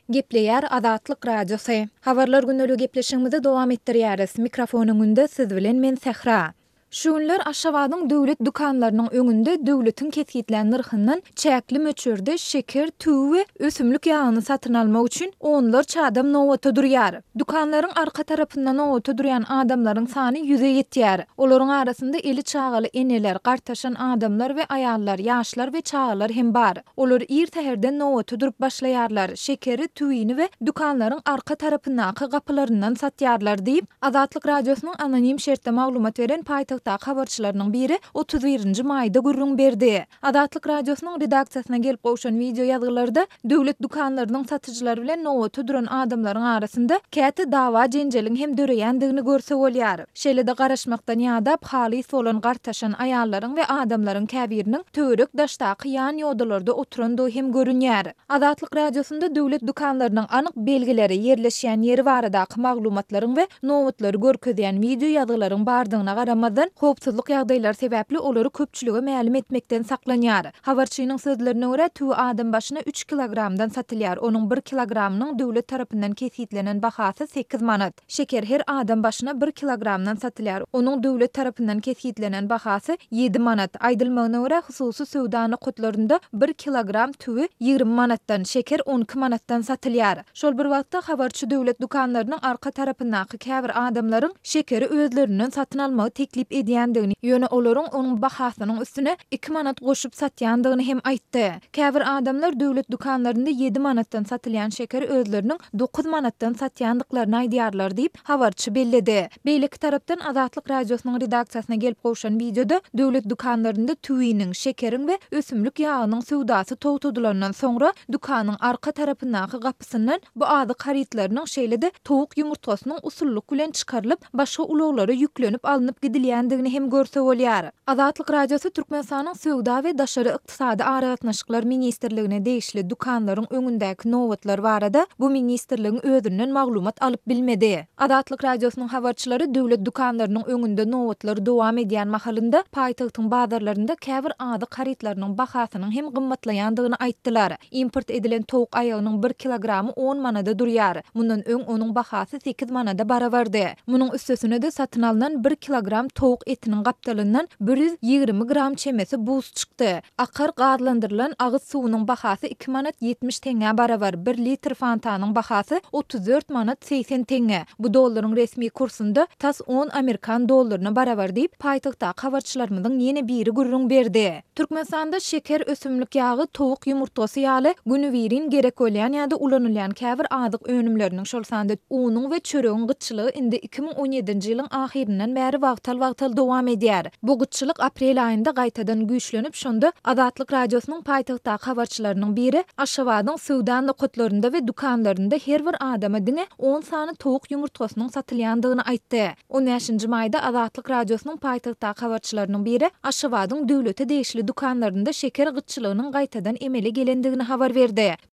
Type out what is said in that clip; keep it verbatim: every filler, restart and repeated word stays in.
Gepleýär Azatlyk Radiosu. Habarlar günnäli gepleşigimizi dowam etdirýäris. Mikrofonuň önünde siz bilen men Sehra. Şu günler Aşgabatyň döwlet dukanlarynyň öňünde döwletiň kesgitlen nyrhyndan çäkli möçürde şeker, tüw we ösümlik ýagyny satyn almak üçin onlarça adam nowata durýar. Dukanlaryň arka tarapyndan nowata durýan adamlaryň sany ýüze ýetýär. Olaryň arasynda eli çagaly eneler, gartaşan adamlar we aýallar, ýaşlar we çagalar hem bar. Olar ir täherden nowata durup başlaýarlar. Şekeri, tüwini we dukanlaryň arka tarapyndaky gapylaryndan satýarlar diýip Azatlyk Radiosynyň anonim şertde maglumat beren paýtagtda habarçylarynyň biri otuz birinji maýda gürrüň berdi. Azatlyk Radiosynyň redaksiýasyna gelip goşan video ýazgylarda döwlet dukanlarynyň satyjylary bilen nowata duran adamlaryň arasynda käte dawa jenjeliň hem döreýändigini görsek bolýar. Şeýle-de garaşmakdan ýadap halys bolan gartaşan aýallaryň we adamlaryň käbiriniň töwerek daşdaky ýan ýodalarda oturandy hem görünýär. Azatlyk Radiosynda döwlet dukanlarynyň anyk belgileri, ýerleşýän ýeri baradaky maglumatlaryň we nowatlary görkezýän video ýazgylaryň bardygyna garamadan howpsuzlyk ýagdaýlary sebäpli olary köpçülige ma'lum etmekden saklanýar. Habarçynyň sözlerine görä tüw adam başyna üç kilogramdan satylýar. Onuň bir kilogramynyň döwlet tarapyndan kesitlenen bahasy sekiz manat. Şeker her adam başyna bir kilogramdan satylýar. Onuň döwlet tarapyndan kesitlenen bahasy yedi manat. Aýdylmagyna görä hususy söwda kutlarynda bir kilogram tüwi ýygrimi manatdan, şeker on iki manatdan satylýar. Şol bir wagtda habarçy döwlet dukanlarynyň arka tarapyndaky käbir adamlaryň şekeri özlerinden satyn almagy teklip edýändigini, ýöne olaryň onuň bahasynyň üstüne iki manat goşup satýandygyny hem aýtdy. Käbir adamlar döwlet dukanlarynda yedi manatdan satylýan şekeri özleriniň dokuz manatdan satýandyklaryny aýdýarlar diýip habarçy belledi. Beýleki tarapdan Azatlyk Radiosynyň redaksiýasyna gelip goşan videoda döwlet dukanlarynda tüwiniň, şekeriň we ösümlik ýagynyň sowdasy towtudylandan soňra dukanyň arka tarapyndaky gapysyndan bu ady haritlarynyň şeýle-de towuk ýumurtgasynyň usullyk bilen çykarylyp başga uloglary ýüklenip alınıp gidilýändigini hem görse bolýar. Azatlyk Radiosu Türkmenistanyň sowda we daşary ykdysady aragatnaşyklar ministrligine degişli dukanlaryň öňündäki nowatlar barada bu ministrligiň özünden maglumat alyp bilmedi. Azatlyk Radiosynyň habarçylary döwlet dukanlarynyň öňünde nowatlary dowam edýän mahalynda paýtagtyň bazarlarynda käbir ady haritlarynyň bahasynyň hem gymmatlaýandygyny aýtdylar. Import edilen towuk aýagynyň bir kilogramy on manada durýar. Mundan öň onuň bahasy sekiz manada barabardy. Munyň üstesine-de satyn alynan bir kilogram towuk etiniň gapdalyndan bir yüz ýygrimi gram çemesi buz çykdy. Akar gazlandyrylan agyz suwunyň bahasy iki manat ýetmiş teňe barabar. bir litr fantanyň bahasy otuz dört manat seksen teňe. Bu dollaryň resmi kursunda tas on Amerikan dollaryna barabar diýip paýtagtda habarçylarymyzyň ýene biri gürrüň berdi. Türkmenistanda şeker, ösümlik ýagy, towuk ýumurtgasy ýaly günüwirin gerek bolýan ýa-da ulanylýan käbir adyk önümleriniň şol sanda unuň we çöregiň gyçylygy indi iki ming on ýedinji ýylyň ahirinden bäri wagtal-wagtal dowam edýär. Bu gyçylyk aprel aýynda gaýtadan güýçlenip şonda Azatlyk Radiosynyň paýtagtda habarçylarynyň biri Aşgabatyň sowda kutlarynda we dukanlarynda her bir adama diňe on sany towuk ýumurtgasynyň satylýandygyny aýtdy. on beşinji maýda Azatlyk Radiosynyň paýtagtda habarçylarynyň biri Aşgabatyň döwlete degişli dukanlarynda şeker gyçylygynyň gaýtadan emele gelendigini habar berdi.